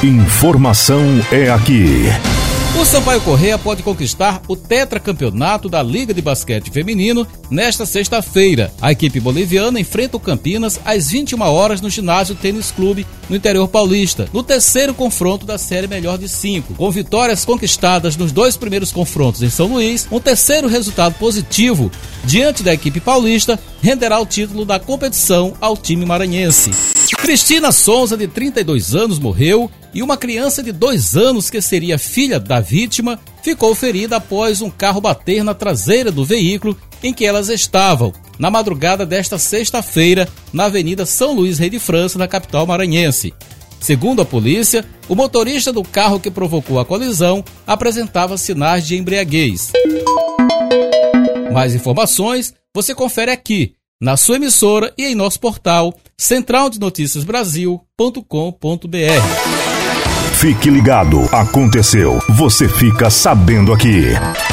Informação é aqui. O Sampaio Corrêa pode conquistar o tetracampeonato da Liga de Basquete Feminino nesta sexta-feira. A equipe boliviana enfrenta o Campinas às 21 horas no ginásio Tênis Clube, no interior paulista, no terceiro confronto da série melhor de 5. Com vitórias conquistadas nos 2 primeiros confrontos em São Luís, um terceiro resultado positivo diante da equipe paulista renderá o título da competição ao time maranhense. Cristina Souza, de 32 anos, morreu e uma criança de 2 anos, que seria filha da vítima, ficou ferida após um carro bater na traseira do veículo em que elas estavam, na madrugada desta sexta-feira, na Avenida São Luís Rei de França, na capital maranhense. Segundo a polícia, o motorista do carro que provocou a colisão apresentava sinais de embriaguez. Mais informações você confere aqui, na sua emissora e em nosso portal centraldenoticiasbrasil.com.br. Fique ligado, aconteceu, você fica sabendo aqui.